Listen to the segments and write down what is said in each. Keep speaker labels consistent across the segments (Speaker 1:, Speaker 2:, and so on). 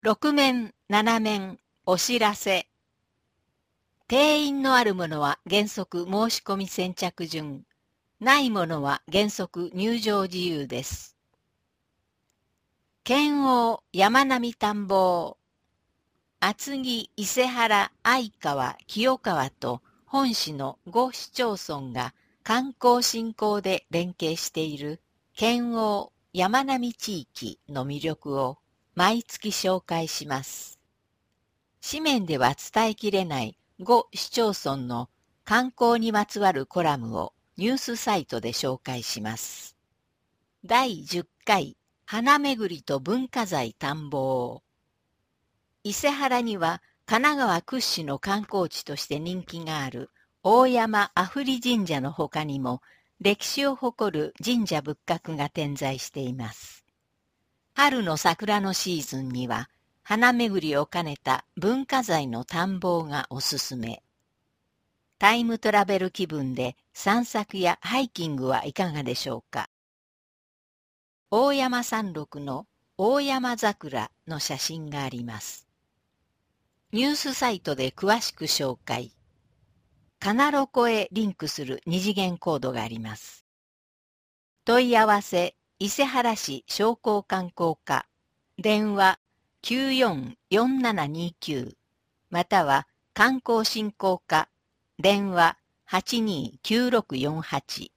Speaker 1: 6面、7面、お知らせ。定員のあるものは原則申し込み先着順。ないものは原則入場自由です。県央山並探訪。厚木、伊勢原、相川、清川と本市の5市町村が観光振興で連携している県央山並地域の魅力を毎月紹介します。紙面では伝えきれない5市町村の観光にまつわるコラムをニュースサイトで紹介します。第10回花めぐりと文化財探訪。伊勢原には神奈川屈指の観光地として人気がある大山阿夫利神社の他にも歴史を誇る神社仏閣が点在しています。春の桜のシーズンには花めぐりを兼ねた文化財の探訪がおすすめ。タイムトラベル気分で散策やハイキングはいかがでしょうか。大山山麓の大山桜の写真があります。ニュースサイトで詳しく紹介。カナロコへリンクする二次元コードがあります。問い合わせ、伊勢原市商工観光課、電話944729、または観光振興課、電話829648。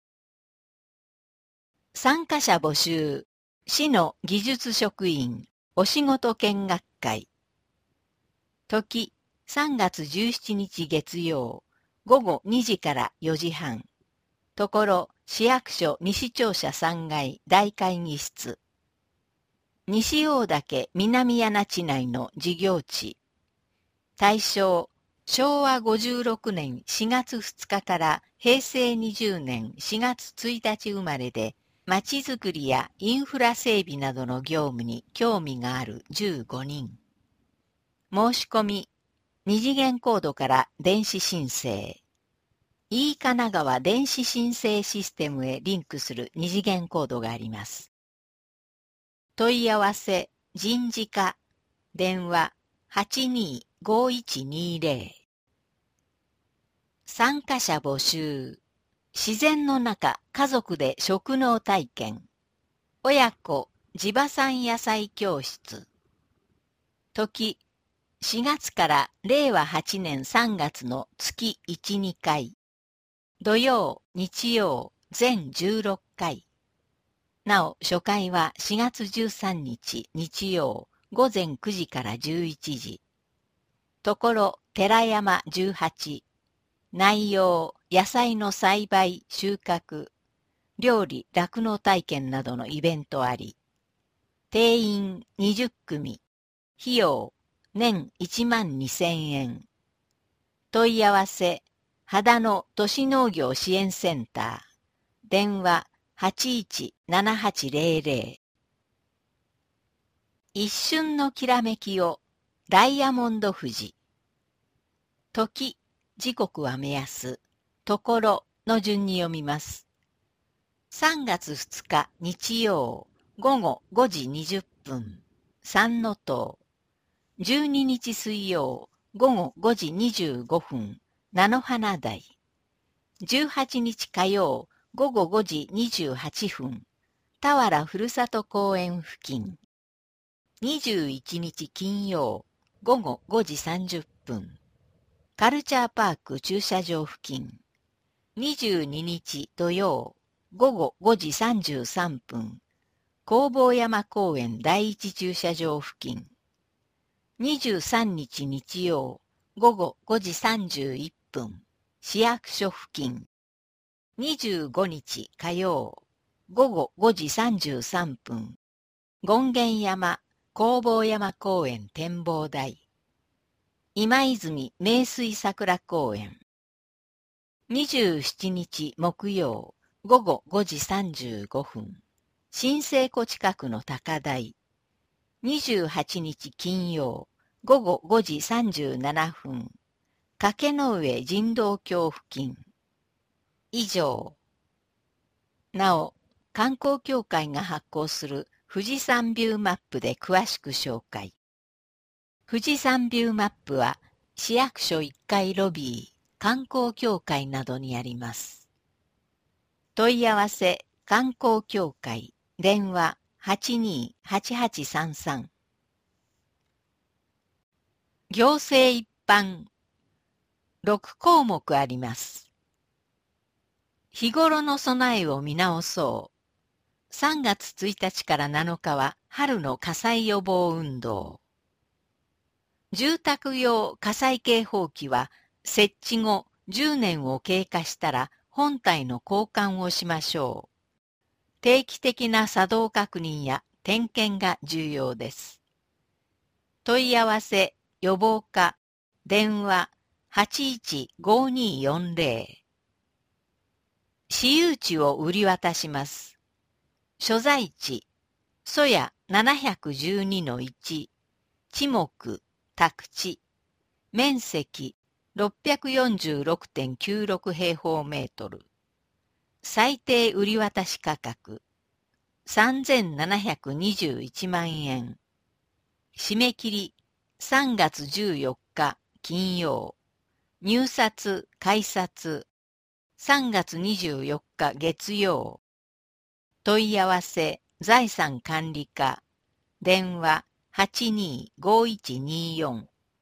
Speaker 1: 参加者募集、市の技術職員、お仕事見学会。時、3月17日月曜、午後2時から4時半。ところ、市役所西庁舎3階大会議室。西大岳南谷地内の事業地。対象、昭和56年4月2日から平成20年4月1日生まれで、まちづくりやインフラ整備などの業務に興味がある15人。申し込み、二次元コードから電子申請。神奈川電子申請システムへリンクする二次元コードがあります。問い合わせ、人事課、電話825120。参加者募集。自然の中、家族で食農体験。親子、地場産野菜教室。時、4月から令和8年3月の月1、2回。土曜、日曜、全16回。なお、初回は4月13日日曜、午前9時から11時。ところ、寺山18。内容、野菜の栽培、収穫、料理、酪農体験などのイベントあり。定員20組。費用、年12000円。問い合わせ、秦野都市農業支援センター。電話817800。一瞬のきらめきを、ダイヤモンド富士。時、時刻は目安、ところの順に読みます。3月2日日曜、午後5時20分、三の塔。12日水曜、午後5時25分、菜の花台。18日火曜、午後5時28分、田原ふるさと公園付近。21日金曜、午後5時30分、カルチャーパーク駐車場付近。22日土曜、午後5時33分、弘法山公園第一駐車場付近。23日日曜、午後5時31分、市役所付近。25日火曜、午後5時33分、権現山弘法山公園展望台。今泉名水桜公園。27日木曜、午後5時35分、新生湖近くの高台。28日金曜、午後5時37分、掛の上人道橋付近。以上。なお、観光協会が発行する富士山ビューマップで詳しく紹介。 富士山ビューマップは市役所1階ロビー、観光協会などにあります。問い合わせ観光協会電話 828833 行政一般6項目あります。日頃の備えを見直そう。3月1日から7日は春の火災予防運動。住宅用火災警報器は設置後10年を経過したら本体の交換をしましょう。定期的な作動確認や点検が重要です。問い合わせ予防課電話 815240 私有地を売り渡します。所在地曽谷 712-1 地目宅地面積 646.96 平方メートル最低売り渡し価格3721万円締め切り3月14日金曜入札改札3月24日月曜問い合わせ財産管理課電話 825124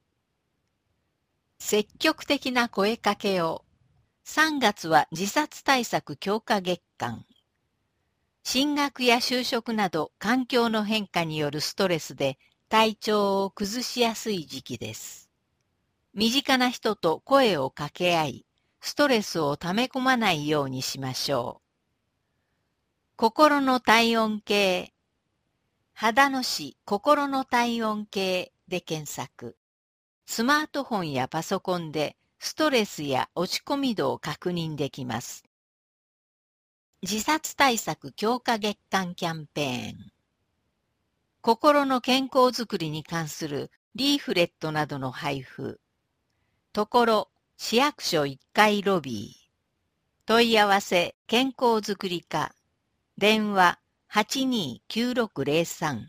Speaker 1: 積極的な声かけを3月は自殺対策強化月間進学や就職など環境の変化によるストレスで体調を崩しやすい時期です。身近な人と声を掛け合い、ストレスを溜め込まないようにしましょう。心の体温計、秦野市心の体温計で検索。スマートフォンやパソコンでストレスや落ち込み度を確認できます。自殺対策強化月間キャンペーン。心の健康づくりに関するリーフレットなどの配布。ところ市役所1階ロビー。問い合わせ健康づくり課。電話 829603。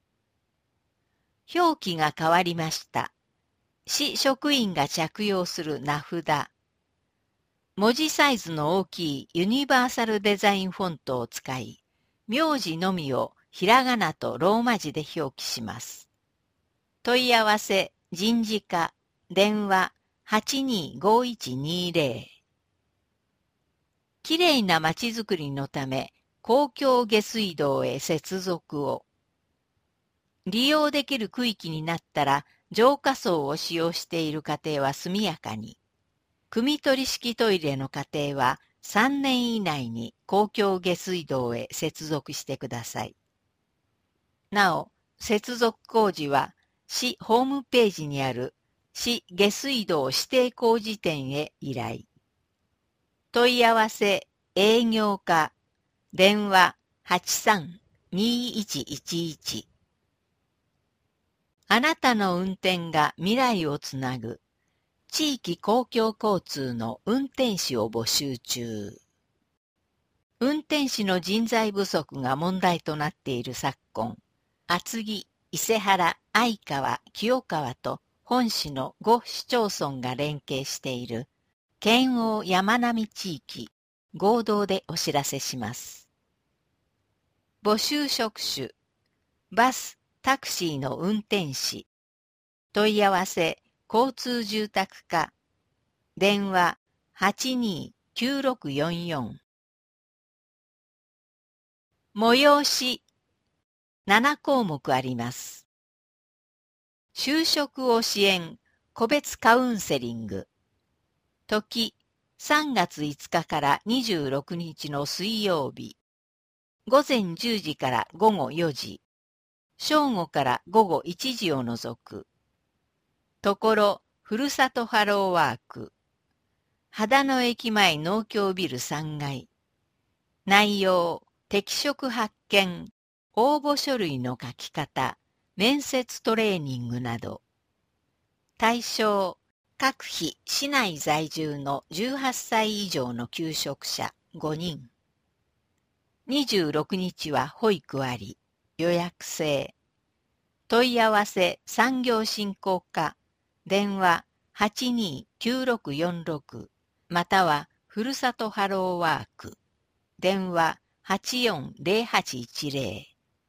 Speaker 1: 表記が変わりました。市職員が着用する名札。文字サイズの大きいユニバーサルデザインフォントを使い、名字のみをひらがなとローマ字で表記します。問い合わせ人事課電話 825120。きれいなまちづくりのため、公共下水道へ接続を。利用できる区域になったら、浄化槽を使用している家庭は速やかに。汲み取り式トイレの家庭は3年以内に公共下水道へ接続してください。なお、接続工事は市ホームページにある市下水道指定工事店へ依頼。問い合わせ営業課電話 83-2111。あなたの運転が未来をつなぐ。地域公共交通の運転士を募集中。運転士の人材不足が問題となっている昨今、厚木、伊勢原、相川、清川と本市の5市町村が連携している県央山並地域合同でお知らせします。募集職種、バス、タクシーの運転士。問い合わせ、交通住宅課。電話829644。催し、7項目あります。就職を支援、個別カウンセリング。時、3月5日から26日の水曜日。午前10時から午後4時。正午から午後1時を除く。ところ、ふるさとハローワーク。秦野駅前農協ビル3階。内容、適職発見、応募書類の書き方、面接トレーニングなど。対象、各市市内在住の18歳以上の求職者5人。26日は保育あり、予約制。 問い合わせ産業振興課、電話829646、またはふるさとハローワーク、電話840810。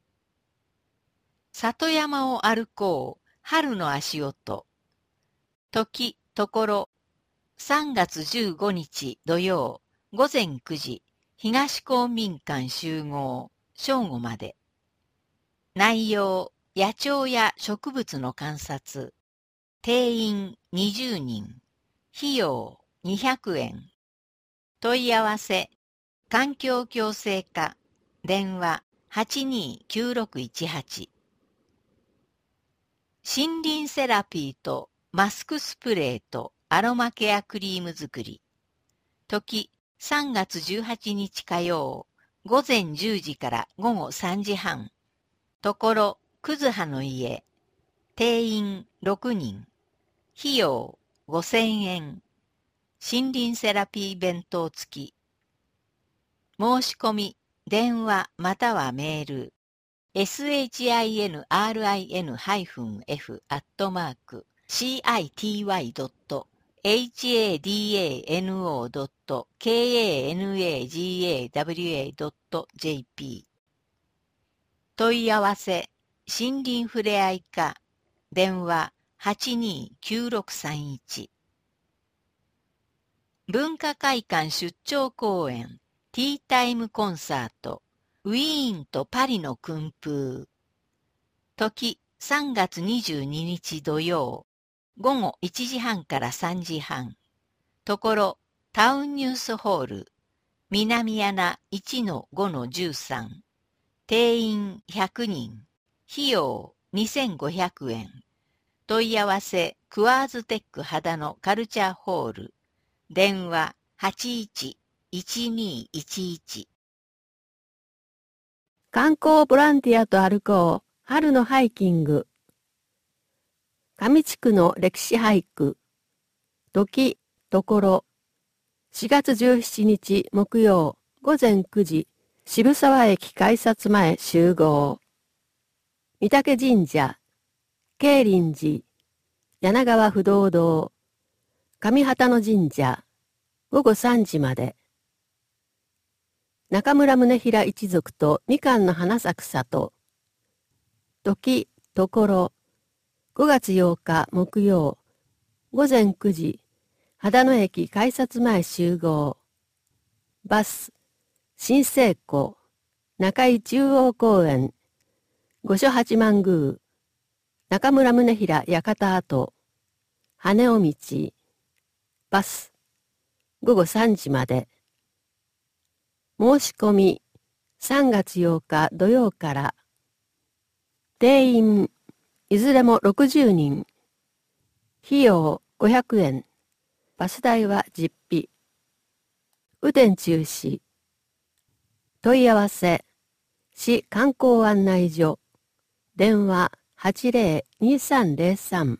Speaker 1: 里山を歩こう、春の足音。時、ところ、3月15日土曜、午前9時、東公民館集合、正午まで。内容、野鳥や植物の観察。定員20人。費用200円。問い合わせ、環境共生課、電話829618。森林セラピーとマスクスプレーとアロマケアクリーム作り。時、3月18日火曜、午前10時から午後3時半。ところ、くずはの家。定員6人。費用5000円。森林セラピー弁当付き。申し込み、電話またはメール。city-r-hadano-city.hadano.kanagawa.jp 問い合わせ、森林ふれあい課、電話829631。文化会館出張公演、ティータイムコンサート、ウィーンとパリの訓風。時、3月22日土曜、午後1時半から3時半。ところ、タウンニュースホール、南穴 1-5-13。定員100人。費用2500円。問い合わせ、クワーズテック肌のカルチャーホール。電話81-1211。
Speaker 2: 観光ボランティアと歩こう、春のハイキング。上地区の歴史俳句。時、ところ。4月17日木曜、午前9時、渋沢駅改札前集合。御嶽神社、慶林寺、柳川不動堂、上畑野神社、午後3時まで。中村宗平一族とみかんの花咲く里。時、ところ。5月8日木曜、午前9時、秦野駅改札前集合。バス、新生湖、中井中央公園、御所八幡宮、中村宗平館跡、羽尾道、バス、午後3時まで。申し込み、3月8日土曜から。定員、いずれも60人。費用500円。バス代は実費。雨天中止。問い合わせ、市観光案内所。電話80-2303。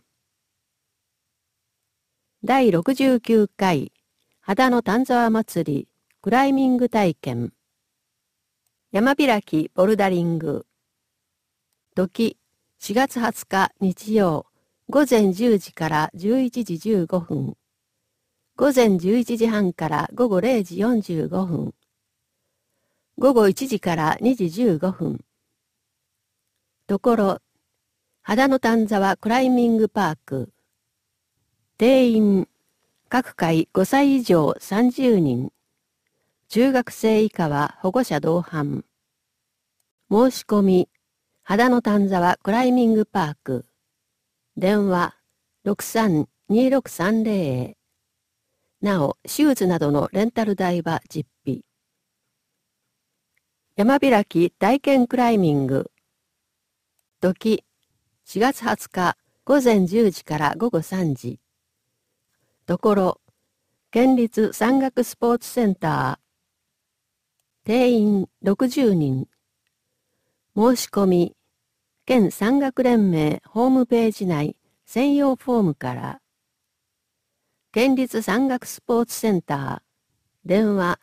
Speaker 2: 第69回、秦野丹沢祭り、クライミング体験。山開きボルダリング。時、4月20日日曜、午前10時から11時15分。午前11時半から午後0時45分。午後1時から2時15分。ところ、秦野丹沢クライミングパーク。定員、各回5歳以上30人。中学生以下は保護者同伴。申し込み、秦野丹沢クライミングパーク。電話63-2630。なお、シューズなどのレンタル代は実費。山開き体験クライミング。時、4月20日午前10時から午後3時。ところ、県立山岳スポーツセンター。定員60人。申し込み、県山岳連盟ホームページ内専用フォームから。県立山岳スポーツセンター。電話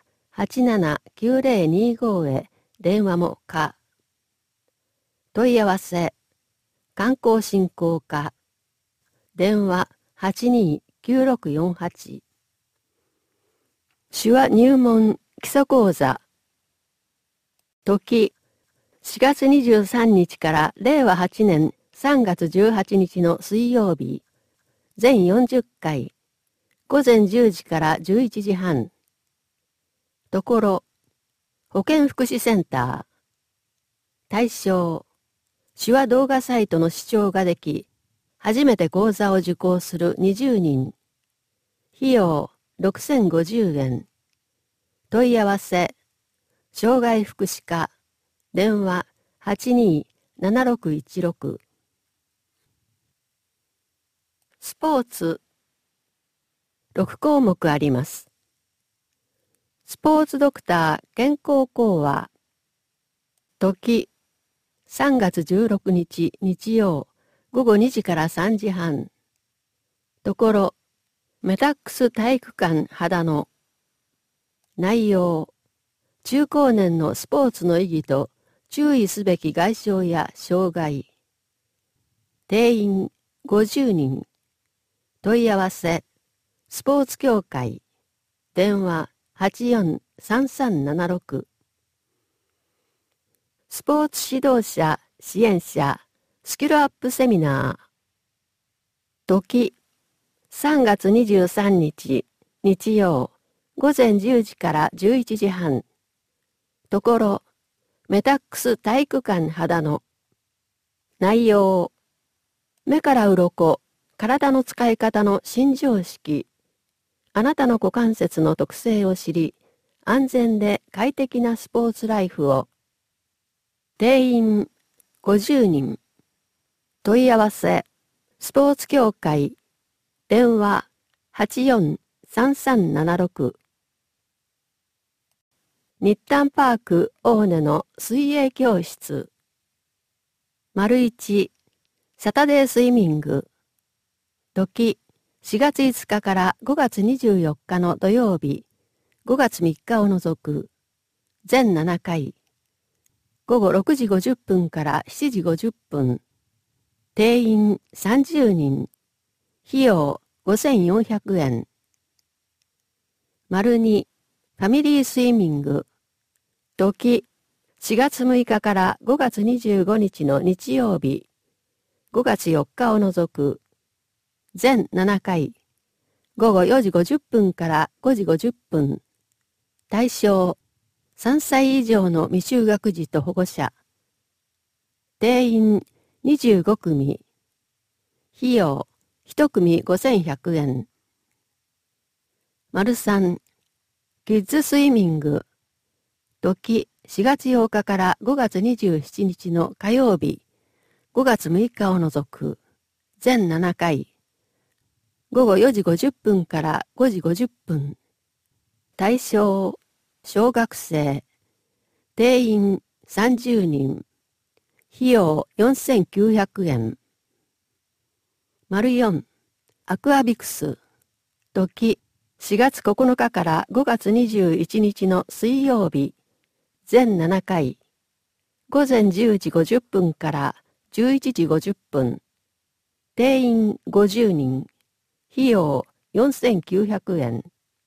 Speaker 2: 87-9025へ電話も可。問い合わせ、 観光振興課。電話829648。手話入門基礎講座。時、4月23日から令和8年3月18日の水曜日。全40回。午前10時から11時半。ところ、保健福祉センター。対象、手話動画サイトの視聴ができ、初めて講座を受講する20人。費用6050円。問い合わせ、障害福祉課、電話827616。スポーツ、6項目あります。スポーツドクター健康講話。時、3月16日日曜午後2時から3時半。ところ、メタックス体育館秦野。内容、中高年のスポーツの意義と注意すべき外傷や障害。定員50人。問い合わせ、スポーツ協会。電話843376。スポーツ指導者、支援者、スキルアップセミナー。時、3月23日、日曜、午前10時から11時半。ところ、メタックス体育館秦野。内容、目から鱗、体の使い方の新常識。あなたの股関節の特性を知り、安全で快適なスポーツライフを。定員50人。問い合わせ、スポーツ協会。電話843376。日誕パーク大根の水泳教室。丸一、サタデースイミング。時、4月5日から5月24日の土曜日、5月3日を除く。全7回。午後6時50分から7時50分。定員30人。費用5400円。丸2、ファミリースイミング。時、4月6日から5月25日の日曜日、5月4日を除く。全7回。午後4時50分から5時50分。対象、3歳以上の未就学児と保護者。定員25組。費用、1組5100円。丸3、キッズスイミング。時、4月8日から5月27日の火曜日、5月6日を除く。全7回。午後4時50分から5時50分。対象、小学生。定員30人。費用4900円。丸4、アクアビクス。時、4月9日から5月21日の水曜日。全7回。午前10時50分から11時50分。定員50人。費用4900円。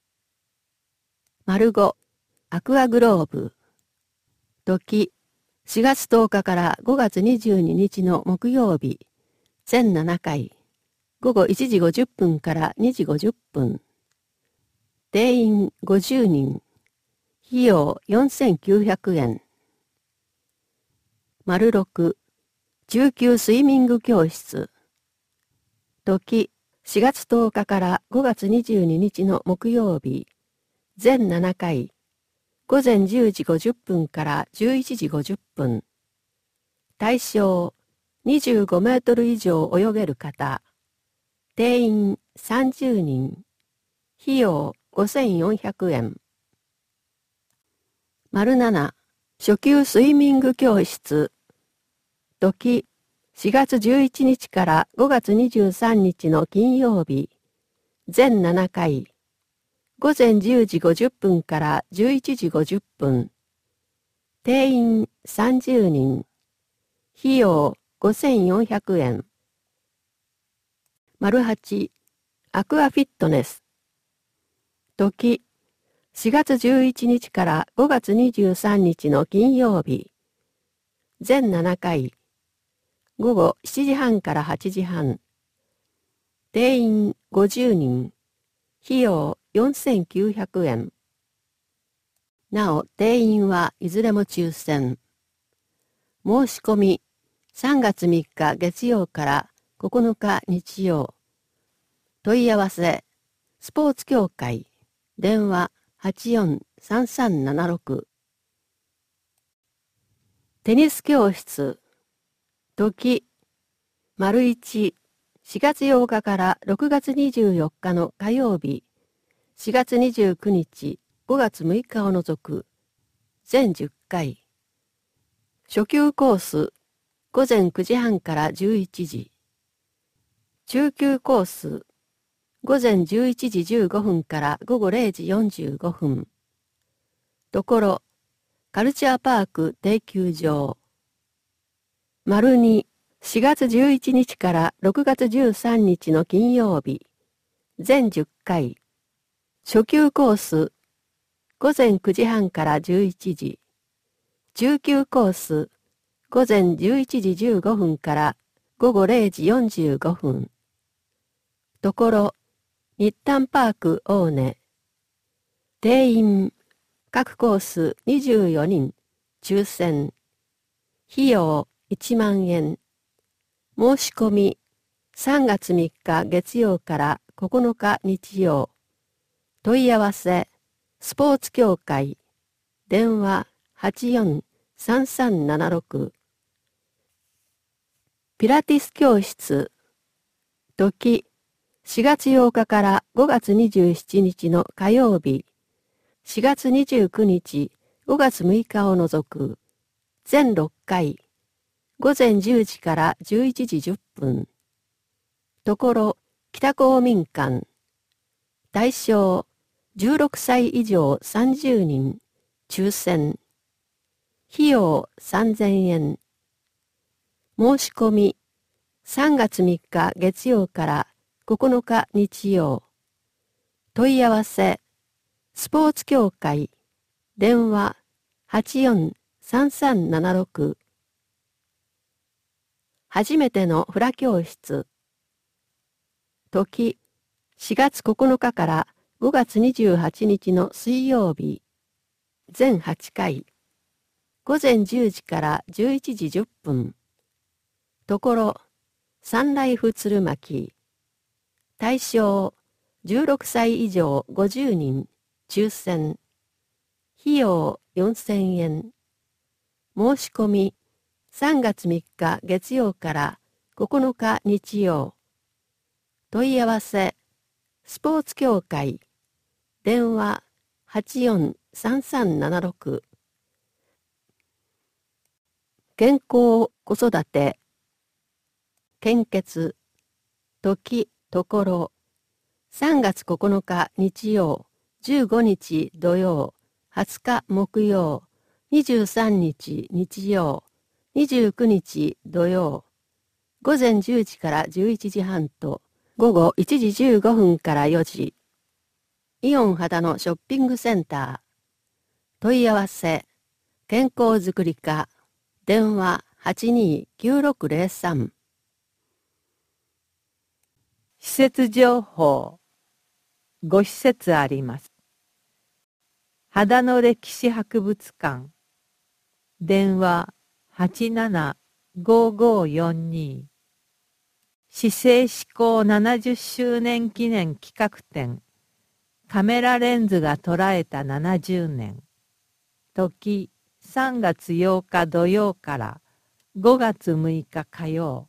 Speaker 2: 丸5、アクアグローブ。時、4月10日から5月22日の木曜日。全7回。午後1時50分から2時50分。定員50人。費用4900円。丸6、中級スイミング教室。時、4月10日から5月22日の木曜日。全7回。午前10時50分から11時50分。対象、25メートル以上泳げる方。定員30人。費用5400円。丸7、初級スイミング教室。時、4月11日から5月23日の金曜日。全7回。午前10時50分から11時50分。定員30人。費用 5400円。8、アクアフィットネス。時、4月11日から5月23日の金曜日。全7回。午後7時半から8時半。定員50人。費用4900円。なお、定員はいずれも抽選。申し込み、3月3日月曜から9日日曜。問い合わせ、スポーツ協会、電話843376。テニス教室、時、1、4月8日から6月24日の火曜日、4月29日、5月6日を除く、全10回。初級コース、午前9時半から11時。中級コース、午前11時15分から午後0時45分。ところ、カルチャーパーク定休場。2、4月11日から6月13日の金曜日。全10回。初級コース、午前9時半から11時。中級コース、午前11時15分から午後0時45分。ところ、日誕パーク大根。定員、各コース24人、抽選。費用1万円。申し込み、3月3日月曜から9日日曜。問い合わせ、スポーツ協会、電話843376。ピラティス教室、時、4月8日から5月27日の火曜日、4月29日、5月6日を除く、全6回、午前10時から11時10分。ところ、北公民館。対象、16歳以上30人、抽選。費用3000円。申し込み、3月3日月曜から9日日曜。問い合わせ、スポーツ協会、電話843376。初めてのフラ教室。時、4月9日から5月28日の水曜日。全8回。午前10時から11時10分。ところ、サンライフ鶴巻。対象、16歳以上50人、抽選。費用4000円。申し込み、3月3日月曜から9日日曜。問い合わせ、スポーツ協会、電話843376。健康子育て、献血、時、ところ、3月9日日曜、15日土曜、20日木曜、23日日曜、29日土曜、午前10時から11時半と、午後1時15分から4時。イオン秦野ショッピングセンター。問い合わせ、健康づくり課、電話829603。
Speaker 3: 施設情報。5施設あります。秦野歴史博物館。電話875542。市政施行70周年記念企画展。カメラレンズが捉えた70年。時3月8日土曜から5月6日火曜。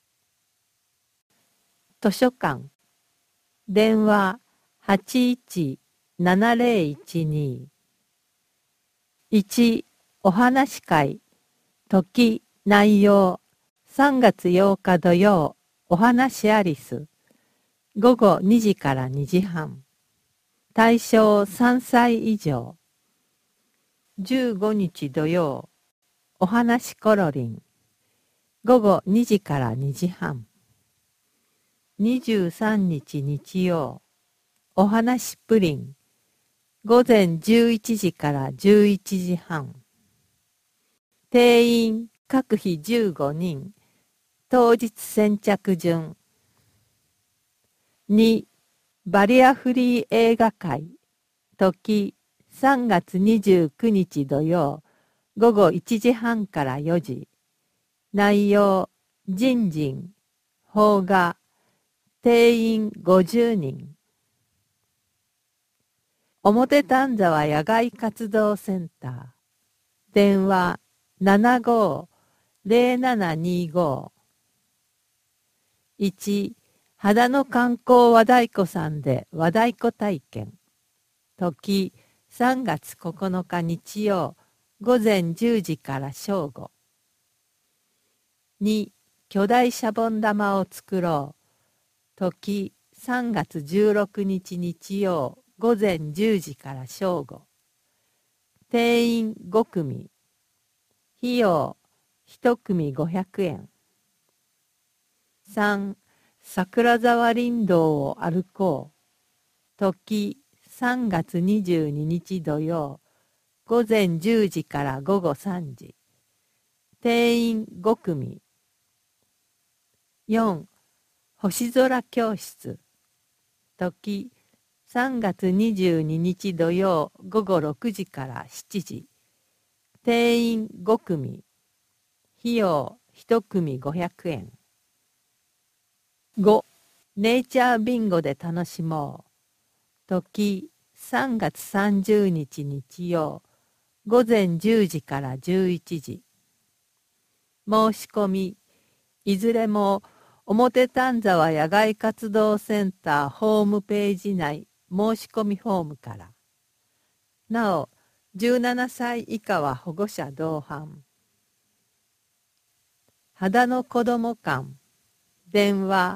Speaker 3: 図書館。電話817012。1、お話会。時、内容。3月8日土曜、お話アリス。午後2時から2時半。対象3歳以上。15日土曜、お話コロリン。 午後2時から2時半。23日日曜、お話しプリン。午前11時から11時半。定員各費15人。当日先着順。2、バリアフリー映画会。時3月29日土曜、午後1時半から4時。内容、人人、邦画、定員50人。表丹沢野外活動センター。電話75-0725。1、秦野観光和太鼓さんで和太鼓体験。時3月9日日曜、午前10時から正午。2、巨大シャボン玉を作ろう。時3月16日日曜、午前10時から正午。定員5組。費用1組500円。3、桜沢林道を歩こう。時3月22日土曜、午前10時から午後3時。定員5組。4、星空教室。時3月22日土曜午後6時から7時。定員5組。費用1組500円。5、ネイチャービンゴで楽しもう。時3月30日日曜午前10時から11時。申し込み、いずれも表丹沢野外活動センターホームページ内申し込みフォームから。なお、17歳以下は保護者同伴。秦野子ども館。電話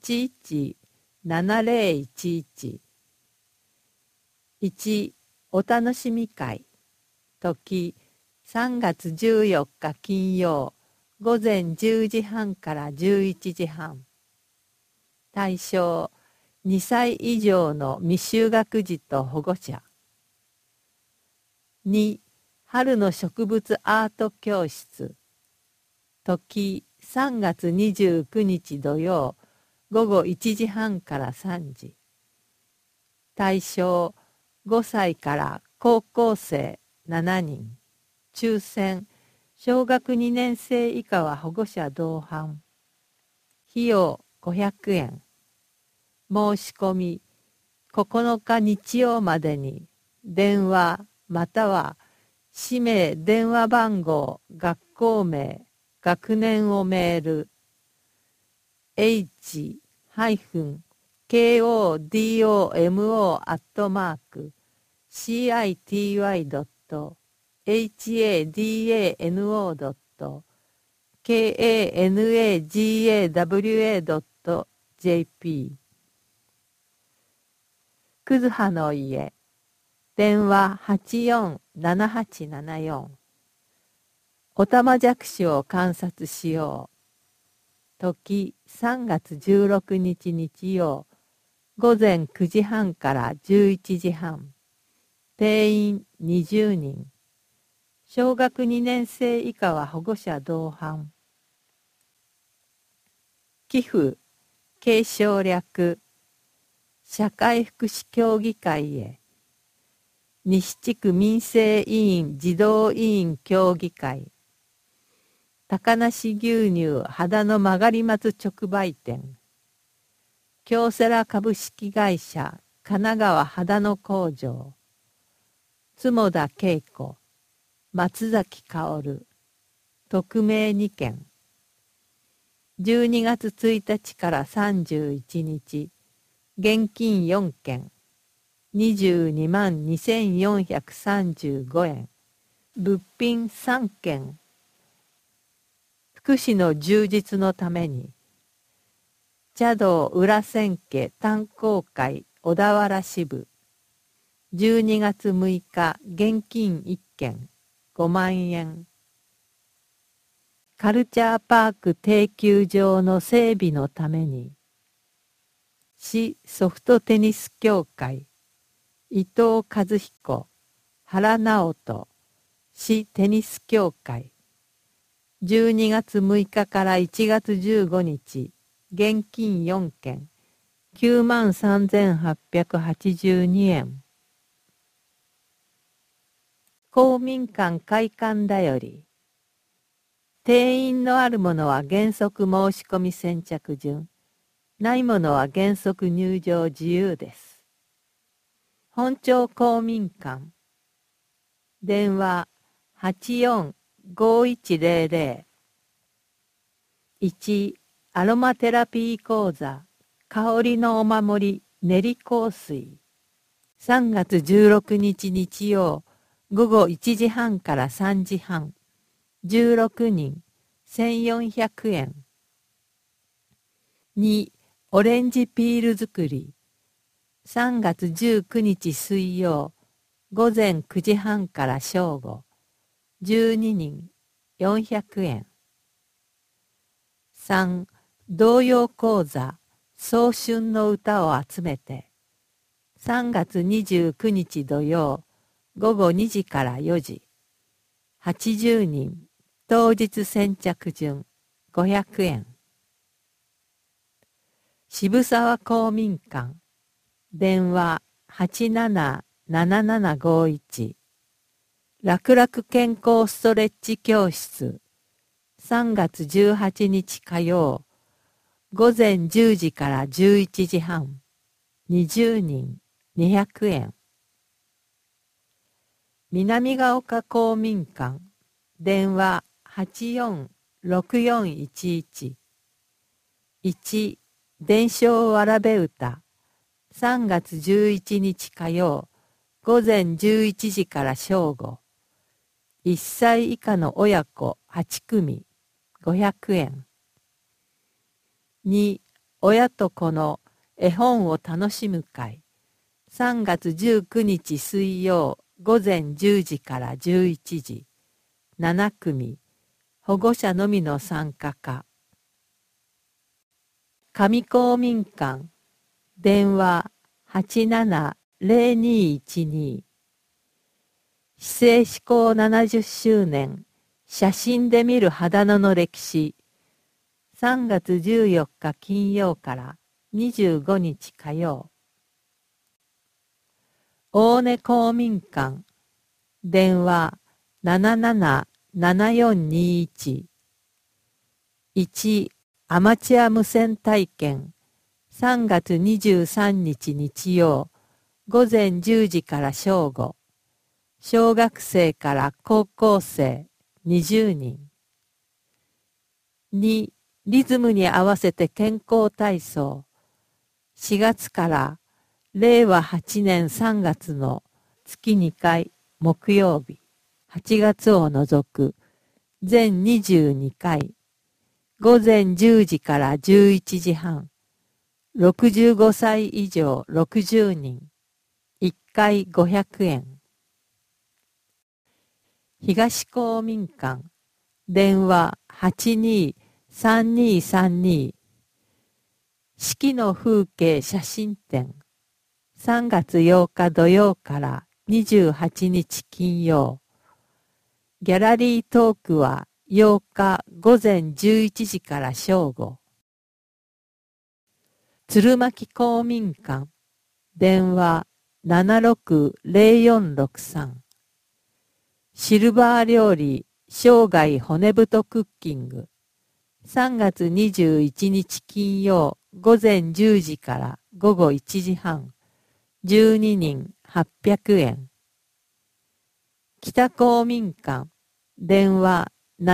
Speaker 3: 81-7011。1、お楽しみ会。時3月14日金曜午前10時半から11時半。対象2歳以上の未就学児と保護者。2、春の植物アート教室。時3月29日土曜午後1時半から3時。対象5歳から高校生7人。抽選、小学2年生以下は保護者同伴。費用500円。申し込み、9日日曜までに、電話または氏名、電話番号、学校名、学年をメール、hitomo@city.hadanogawa.jp。 くずはの家。電話84-7874。おたまじゃくしを観察しよう。時3月16日日曜午前9時半から11時半。定員20人。小学2年生以下は保護者同伴。寄付、継承略、社会福祉協議会へ。西地区民生委員児童委員協議会。高梨牛乳秦野曲松直売店。京セラ株式会社神奈川秦野工場。坪田恵子、松崎薫、匿名2件。12月1日から31日、現金4件、22万2435円。物品3件。福祉の充実のために、茶道裏千家炭鉱会小田原支部。12月6日、現金1件、5万円。 カルチャーパーク定休場の整備のために、市ソフトテニス協会、伊藤和彦、原直人、市テニス協会、12月6日から1月15日、現金4件、93,882円。公民館開館だより、定員のあるものは原則申し込み先着順、ないものは原則入場自由です。本町公民館、電話84-5100、1、アロマテラピー講座、香りのお守り、練り香水、3月16日日曜、午後1時半から3時半、16人、1400円。2、オレンジピール作り、3月19日水曜、午前9時半から正午、12人、400円。3、童謡講座、早春の歌を集めて、3月29日土曜、午後2時から4時、80人、当日先着順、500円。渋沢公民館、電話877751、楽々健康ストレッチ教室、3月18日火曜、午前10時から11時半、20人、200円。南ヶ丘公民館、電話84-6411、1、伝承わらべ歌、3月11日火曜、午前11時から正午、1歳以下の親子8組、500円。2、親と子の絵本を楽しむ会、3月19日水曜、午前10時から11時、7組、保護者のみの参加か。上公民館、電話870212、市政施行70周年、写真で見る秦野の歴史、3月14日金曜から25日火曜。大根公民館、電話777421、1、アマチュア無線体験、3月23日日曜、午前10時から正午、小学生から高校生20人。2、リズムに合わせて健康体操、4月から令和8年3月の月2回木曜日、8月を除く全22回、午前10時から11時半、65歳以上60人、1回500円。東公民館、電話823232、四季の風景写真展、3月8日土曜から28日金曜。ギャラリートークは8日午前11時から正午。鶴巻公民館、電話760463、シルバー料理生涯骨太クッキング、3月21日金曜午前10時から午後1時半、12人800円。北公民館、電話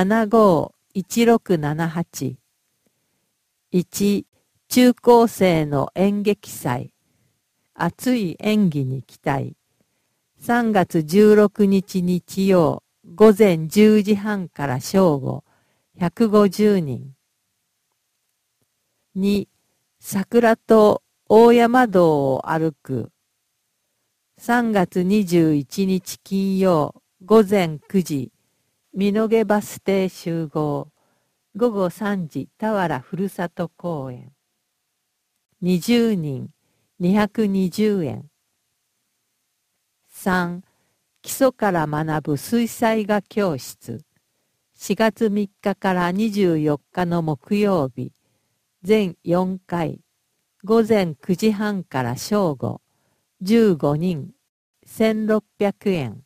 Speaker 3: 751678、1、中高生の演劇祭、熱い演技に期待、3月16日日曜午前10時半から正午、150人。2、桜と大山道を歩く、3月21日金曜午前9時、美濃毛バス停集合、 午後3時田原ふるさと公園。20人220円。3. 基礎から学ぶ水彩画教室。4月3日から24日の木曜日。全4回。午前9時半から正午。15人。1600円。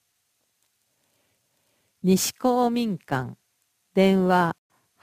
Speaker 3: 西公民館。電話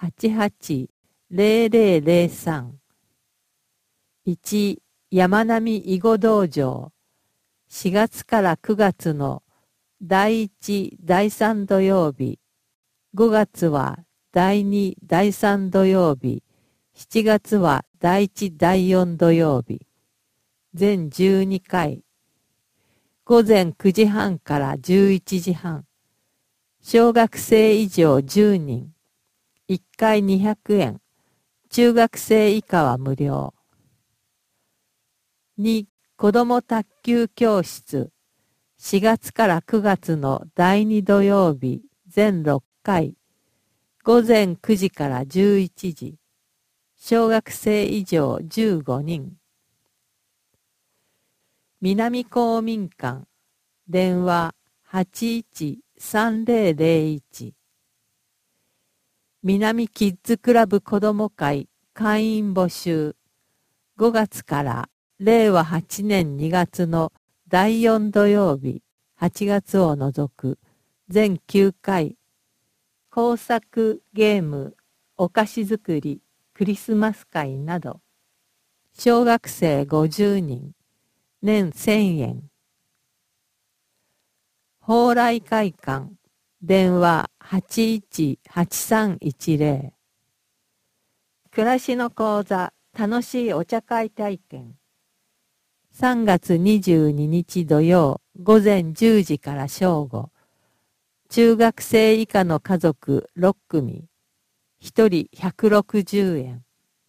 Speaker 3: 88-0003。1. 山並囲碁道場。4月から9月の第1、第3土曜日。5月は第2、第3土曜日。7月は第1、第4土曜日。全12回。午前9時半から11時半。小学生以上10人。1回200円。中学生以下は無料。2. 子ども卓球教室。4月から9月の第2土曜日。全6回。午前9時から11時。小学生以上15人。南公民館。電話81-3001。南キッズクラブ子ども会会員募集。5月から令和8年2月の第4土曜日、8月を除く全9回。工作、ゲーム、お菓子作り、クリスマス会など。小学生50人。年1000円。蓬莱会館。電話81-8310。暮らしの講座楽しいお茶会体験。3月22日土曜午前10時から正午。中学生以下の家族6組。1人160円。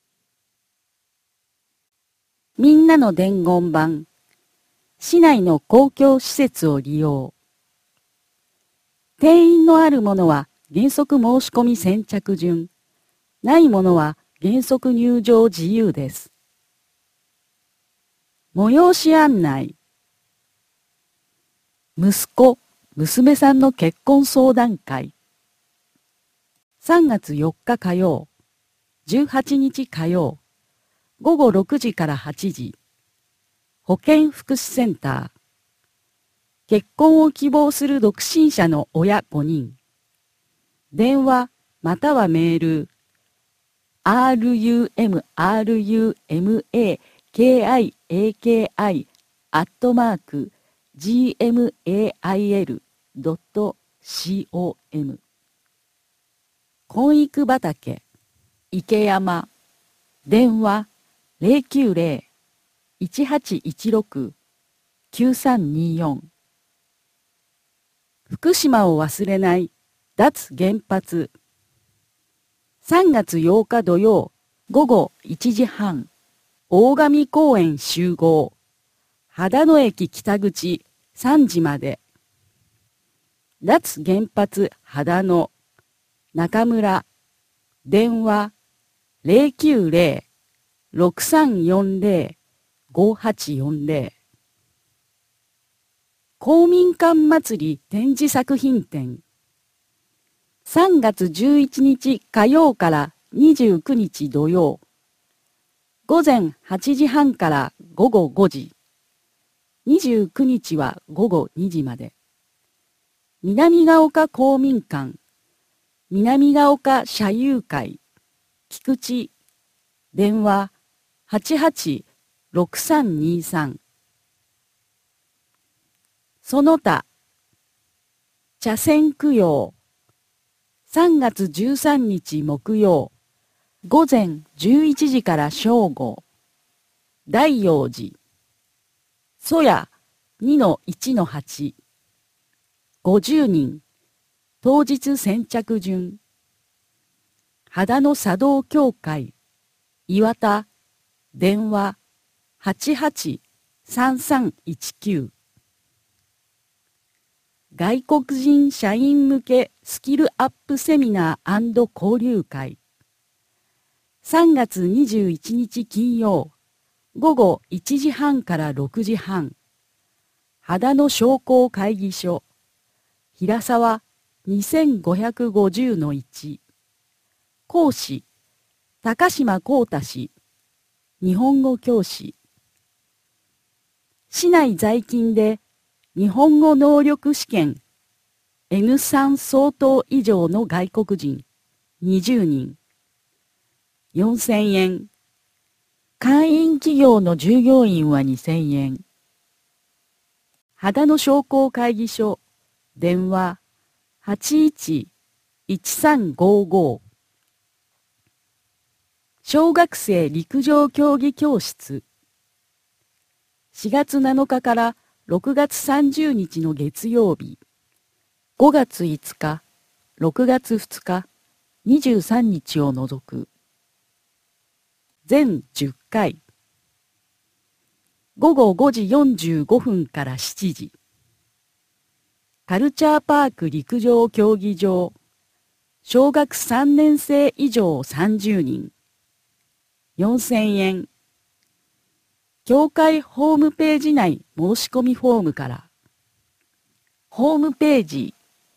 Speaker 4: みんなの伝言板。市内の公共施設を利用。定員のあるものは原則申し込み先着順。ないものは原則入場自由です。催し案内。息子、娘さんの結婚相談会。3月4日火曜、18日火曜、午後6時から8時。保健福祉センター。結婚を希望する独身者の親5人。電話またはメール。rumaki@gmail.com。婚育畑。池山。電話090-1816-9324。福島を忘れない脱原発。3月8日土曜午後1時半。大神公園集合。秦野駅北口3時まで。脱原発秦野。中村。電話090-6340-5840。公民館祭り展示作品展。3月11日火曜から29日土曜。午前8時半から午後5時。29日は午後2時まで。南ヶ丘公民館。南ヶ丘社友会。菊池。電話88-6323。その他。茶筅供養。3月13日木曜。午前11時から正午。大陽寺。曽谷 2-1-8。50人。当日先着順。秦野茶道協会。岩田。電話88-3319。 外国人社員向けスキルアップセミナー&交流会。3月21日金曜、午後1時半から6時半。秦野商工会議所。平沢2550-1。講師、高島光太氏。日本語教師。市内在勤で日本語能力試験 N3 相当以上の外国人20人。4000円。会員企業の従業員は2000円。秦野商工会議所。電話81-1355。小学生陸上競技教室。4月7日から6月30日の月曜日。5月5日、6月2日、23日を除く。全10回。午後5時45分から7時。カルチャーパーク陸上競技場。小学3年生以上30人。4000円。協会ホームページ内申し込みフォームから。ホームページ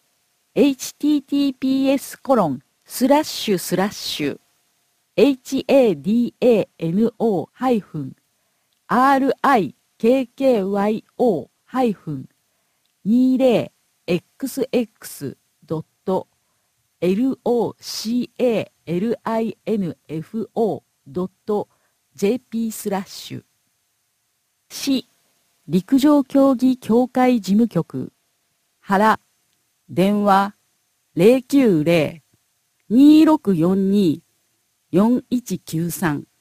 Speaker 4: https://http://20xx.localinfo.jp/ 市陸上競技協会事務局原電話 090-2642-4193